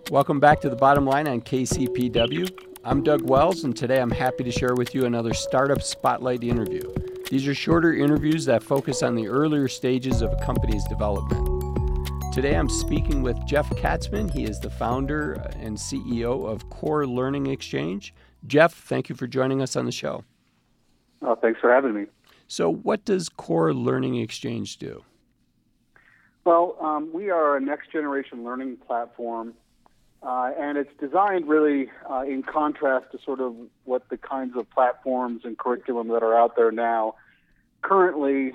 Welcome back to The Bottom Line on KCPW. I'm Doug Wells, and today I'm happy to share with you another Startup Spotlight interview. These are shorter interviews that focus on the earlier stages of a company's development. Today I'm speaking with Jeff Katzman. He is the founder and CEO of Core Learning Exchange. Jeff, thank you for joining us on the show. Thanks for having me. So what does Core Learning Exchange do? Well, we are a next-generation learning platform, and it's designed really in contrast to sort of what the kinds of platforms and curriculum that are out there now. Currently,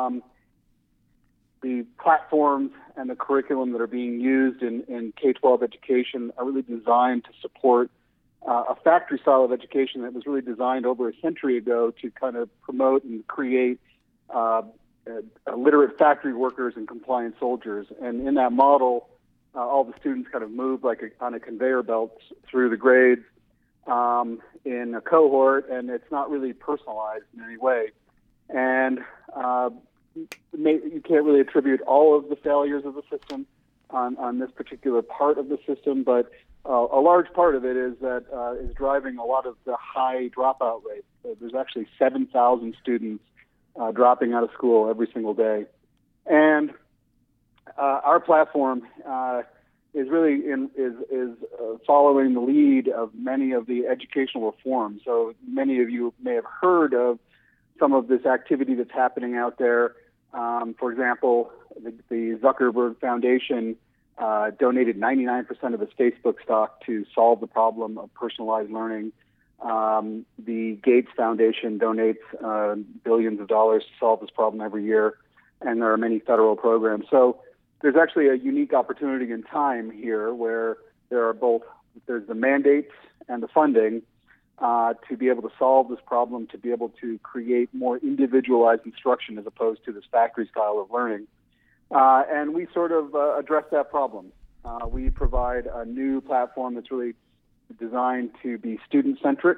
the platforms and the curriculum that are being used in K-12 education are really designed to support a factory style of education that was really designed over a century ago to kind of promote and create literate factory workers and compliant soldiers. And in that model, all the students kind of move on a conveyor belt through the grades in a cohort, and it's not really personalized in any way. And you can't really attribute all of the failures of the system on this particular part of the system, but a large part of it is that is driving a lot of the high dropout rates. So there's actually 7,000 students dropping out of school every single day. And our platform is really following the lead of many of the educational reforms. So many of you may have heard of some of this activity that's happening out there. For example, the Zuckerberg Foundation donated 99% of its Facebook stock to solve the problem of personalized learning. The Gates Foundation donates billions of dollars to solve this problem every year, and there are many federal programs. So there's actually a unique opportunity in time here where there's the mandates and the funding to be able to solve this problem, to be able to create more individualized instruction as opposed to this factory style of learning. And we sort of address that problem. We provide a new platform that's really designed to be student-centric,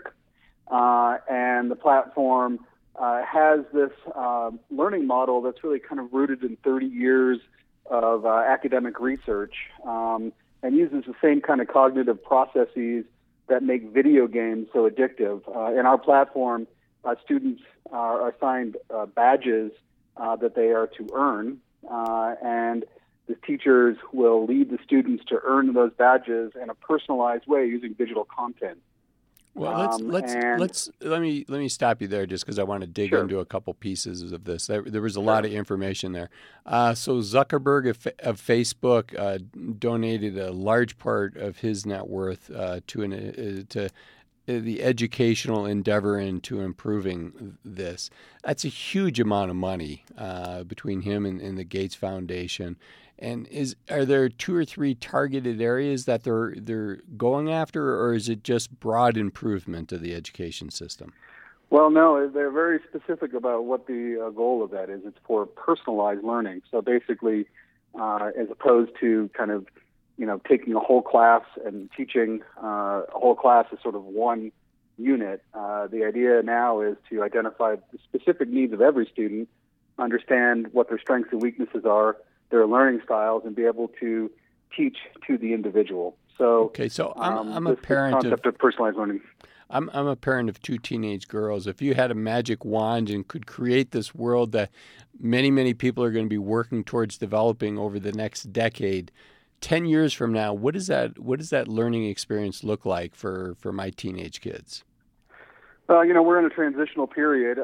and the platform has this learning model that's really kind of rooted in 30 years of academic research, and uses the same kind of cognitive processes that make video games so addictive. In our platform, students are assigned badges that they are to earn, and the teachers will lead the students to earn those badges in a personalized way using digital content. Well, let me stop you there just because I want to dig into a couple pieces of this. There was a lot of information there. So Zuckerberg of Facebook donated a large part of his net worth to the educational endeavor into improving this. That's a huge amount of money between him and the Gates Foundation. And are there two or three targeted areas that they're going after, or is it just broad improvement of the education system? Well, no, they're very specific about what the goal of that is. It's for personalized learning. So basically, as opposed to kind of taking a whole class and teaching a whole class as sort of one unit, the idea now is to identify the specific needs of every student, understand what their strengths and weaknesses are, their learning styles, and be able to teach to the individual. So, I'm a parent concept of personalized learning. I'm a parent of two teenage girls. If you had a magic wand and could create this world that many, many people are going to be working towards developing over the next decade, 10 years from now, what does that learning experience look like for my teenage kids? We're in a transitional period.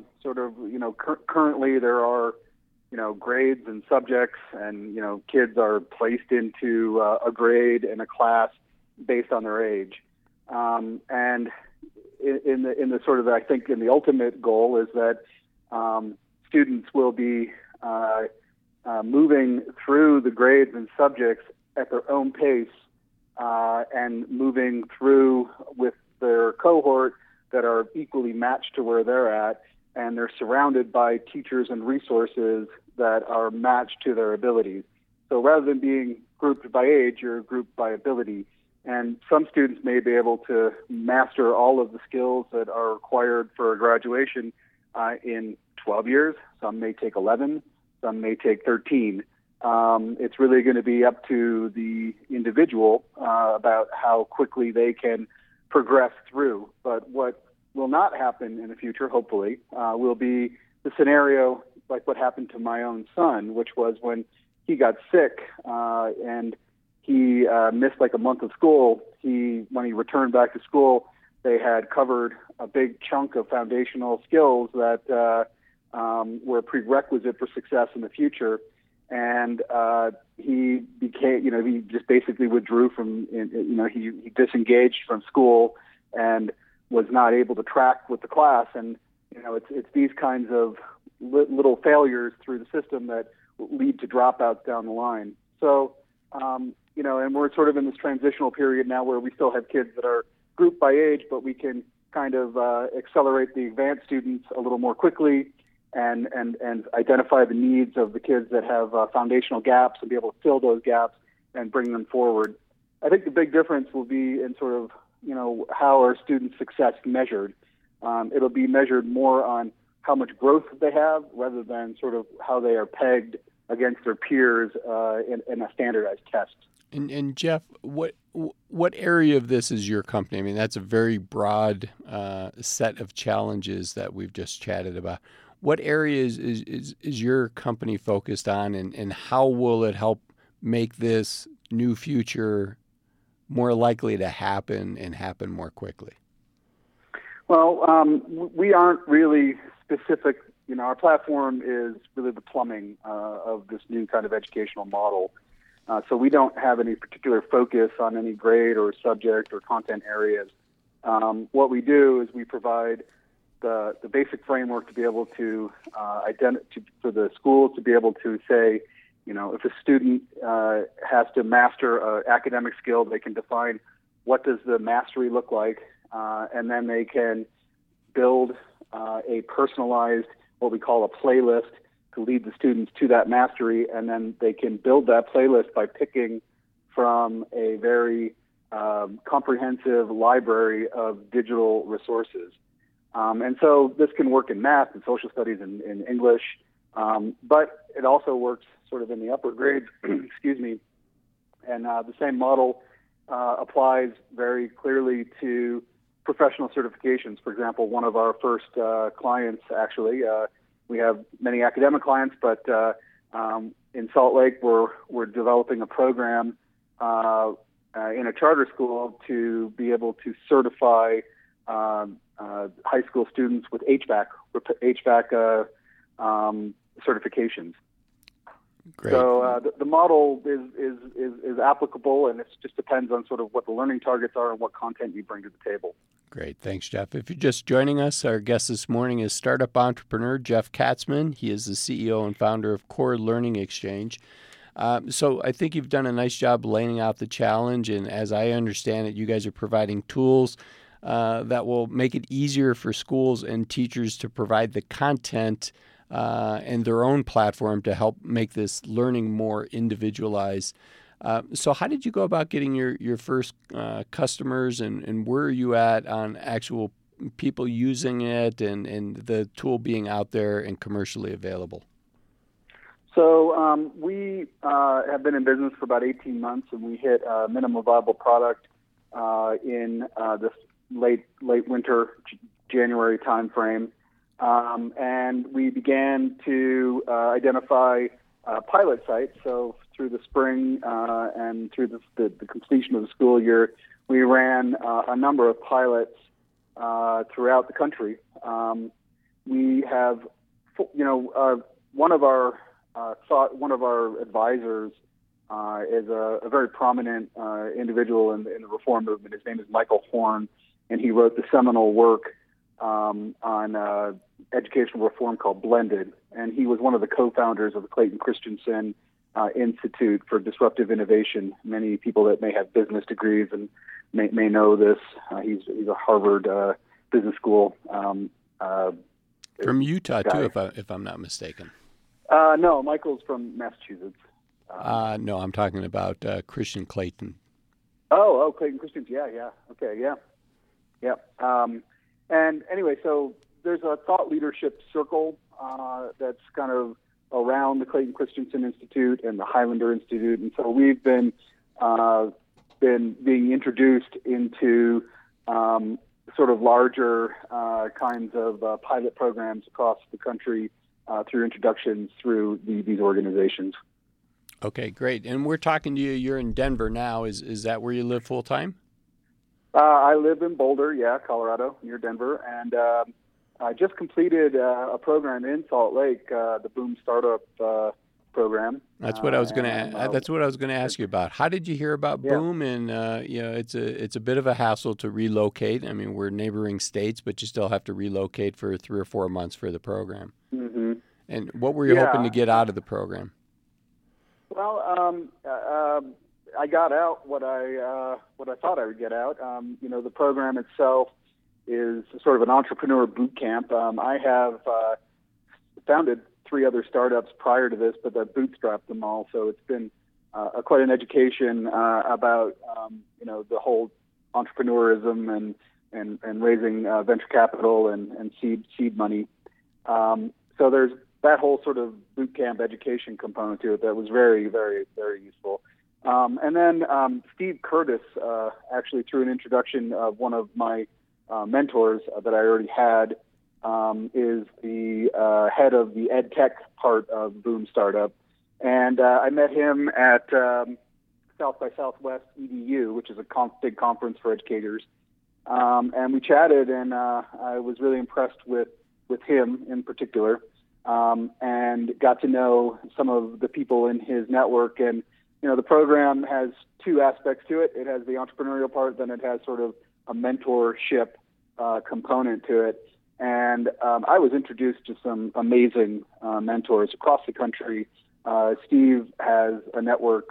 Currently there are grades and subjects, and kids are placed into a grade and a class based on their age. And in the sort of, I think, in the ultimate goal is that students will be moving through the grades and subjects at their own pace, and moving through with their cohort that are equally matched to where they're at, and they're surrounded by teachers and resources that are matched to their abilities. So rather than being grouped by age, you're grouped by ability. And some students may be able to master all of the skills that are required for graduation in 12 years. Some may take 11. Some may take 13. It's really going to be up to the individual about how quickly they can progress through. But what will not happen in the future, hopefully, will be the scenario like what happened to my own son, which was when he got sick and he missed like a month of school. When he returned back to school, they had covered a big chunk of foundational skills that were a prerequisite for success in the future. And he became, he just basically withdrew from, he disengaged from school and was not able to track with the class. And, it's these kinds of little failures through the system that lead to dropouts down the line. So, and we're sort of in this transitional period now where we still have kids that are grouped by age, but we can kind of accelerate the advanced students a little more quickly and identify the needs of the kids that have foundational gaps and be able to fill those gaps and bring them forward. I think the big difference will be in sort of, how are student success measured. It'll be measured more on how much growth they have rather than sort of how they are pegged against their peers in a standardized test. And Jeff, what area of this is your company? I mean, that's a very broad set of challenges that we've just chatted about. What areas is your company focused on, and how will it help make this new future more likely to happen and happen more quickly? Well, we aren't really specific. Our platform is really the plumbing of this new kind of educational model. So we don't have any particular focus on any grade or subject or content areas. What we do is we provide the basic framework to be able to for the schools to be able to say, if a student has to master an academic skill, they can define what does the mastery look like, and then they can build a personalized, what we call a playlist, to lead the students to that mastery, and then they can build that playlist by picking from a very comprehensive library of digital resources. And so this can work in math and social studies and in English, but it also works sort of in the upper grades, excuse me, and the same model applies very clearly to professional certifications. For example, one of our first clients, actually, we have many academic clients, but in Salt Lake, we're developing a program in a charter school to be able to certify high school students with HVAC certifications. Great. So the model is applicable, and it just depends on sort of what the learning targets are and what content you bring to the table. Great. Thanks, Jeff. If you're just joining us, our guest this morning is startup entrepreneur Jeff Katzman. He is the CEO and founder of Core Learning Exchange. So I think you've done a nice job laying out the challenge, and as I understand it, you guys are providing tools that will make it easier for schools and teachers to provide the content and their own platform to help make this learning more individualized. So how did you go about getting your first customers, and where are you at on actual people using it and the tool being out there and commercially available? So we have been in business for about 18 months, and we hit a minimum viable product in this late winter, January timeframe. And we began to identify pilot sites. So through the spring and through the completion of the school year, we ran a number of pilots throughout the country. We have, one of our advisors is a very prominent individual in the reform movement. His name is Michael Horn, and he wrote the seminal work on educational reform called Blended, and he was one of the co-founders of the Clayton Christensen Institute for Disruptive Innovation. Many people that may have business degrees and may know this. He's a Harvard business school from Utah guy. Too, if I'm not mistaken. No, Michael's from Massachusetts. No, I'm talking about Christian Clayton. Oh, Clayton Christensen. Yeah. Okay, yeah. And anyway, so there's a thought leadership circle that's kind of around the Clayton Christensen Institute and the Highlander Institute. And so we've been being introduced into sort of larger kinds of pilot programs across the country through introductions through these organizations. Okay, great. And we're talking to you. You're in Denver now. Is that where you live full time? I live in Boulder, Colorado, near Denver, and I just completed a program in Salt Lake, the Boom Startup program. That's what I was going to. That's what I was going to ask you about. How did you hear about Boom? And it's a bit of a hassle to relocate. I mean, we're neighboring states, but you still have to relocate for 3 or 4 months for the program. Mm-hmm. And what were you hoping to get out of the program? Well, I got out what I thought I would get out. The program itself is sort of an entrepreneur boot camp. I have founded 3 other startups prior to this, but I bootstrapped them all. So it's been quite an education about the whole entrepreneurism and raising venture capital and seed money. So there's that whole sort of boot camp education component to it that was very, very, very useful. And then Steve Curtis, actually through an introduction of one of my mentors that I already had, is the head of the ed tech part of Boom Startup. And I met him at South by Southwest EDU, which is a big conference for educators. And we chatted, and I was really impressed with him in particular, and got to know some of the people in his network. And, the program has 2 aspects to it. It has the entrepreneurial part, then it has sort of a mentorship component to it. And I was introduced to some amazing mentors across the country. Steve has a network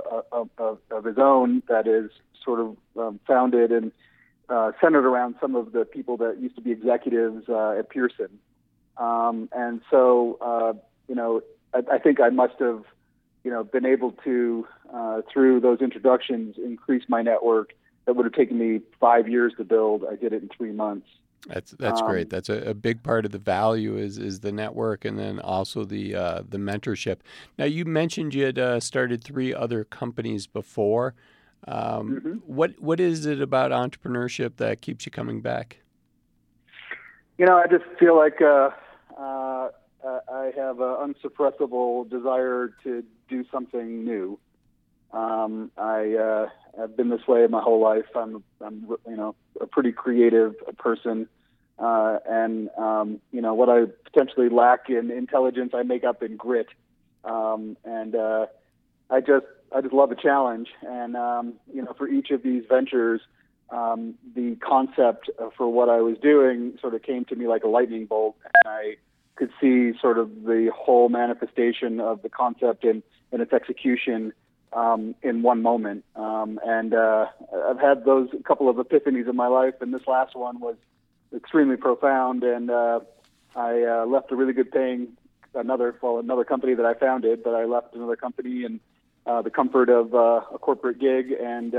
of his own that is sort of founded and centered around some of the people that used to be executives at Pearson. And so, I think I must have, been able to, through those introductions, increase my network that would have taken me 5 years to build. I did it in 3 months. That's great. That's a big part of the value is the network, and then also the mentorship. Now, you mentioned you had started 3 other companies before. What is it about entrepreneurship that keeps you coming back? I just feel like I have an unsuppressible desire to do something new. I've been this way my whole life. I'm a pretty creative person, and what I potentially lack in intelligence, I make up in grit. And I just love a challenge. And for each of these ventures, the concept for what I was doing sort of came to me like a lightning bolt, and I could see sort of the whole manifestation of the concept and its execution in one moment. And I've had those couple of epiphanies in my life, and this last one was extremely profound. And I left a really good paying another company that I founded, but I left another company in the comfort of a corporate gig and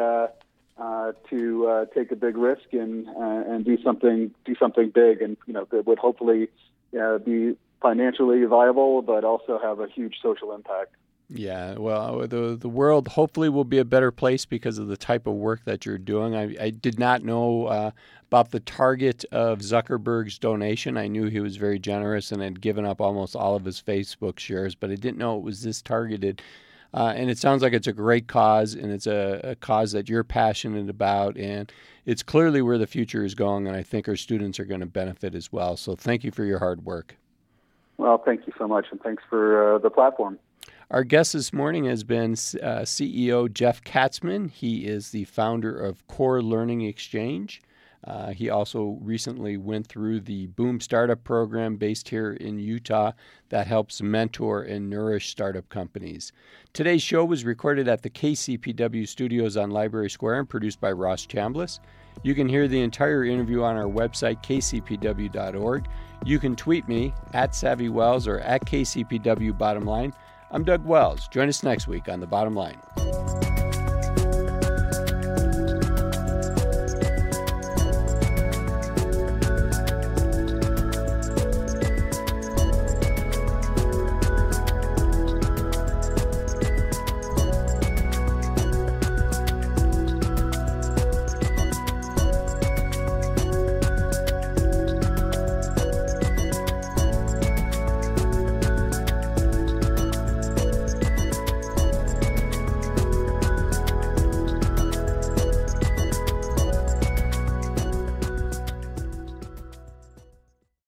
to take a big risk and do something big, and that would hopefully be financially viable, but also have a huge social impact. Yeah, well, the world hopefully will be a better place because of the type of work that you're doing. I did not know about the target of Zuckerberg's donation. I knew he was very generous and had given up almost all of his Facebook shares, but I didn't know it was this targeted. And it sounds like it's a great cause, and it's a cause that you're passionate about, and it's clearly where the future is going, and I think our students are going to benefit as well. So thank you for your hard work. Well, thank you so much, and thanks for the platform. Our guest this morning has been CEO Jeff Katzman. He is the founder of Core Learning Exchange. He also recently went through the Boom Startup program based here in Utah that helps mentor and nourish startup companies. Today's show was recorded at the KCPW studios on Library Square and produced by Ross Chambliss. You can hear the entire interview on our website, kcpw.org. You can tweet me at Savvy Wells or at KCPW Bottom Line. I'm Doug Wells. Join us next week on The Bottom Line.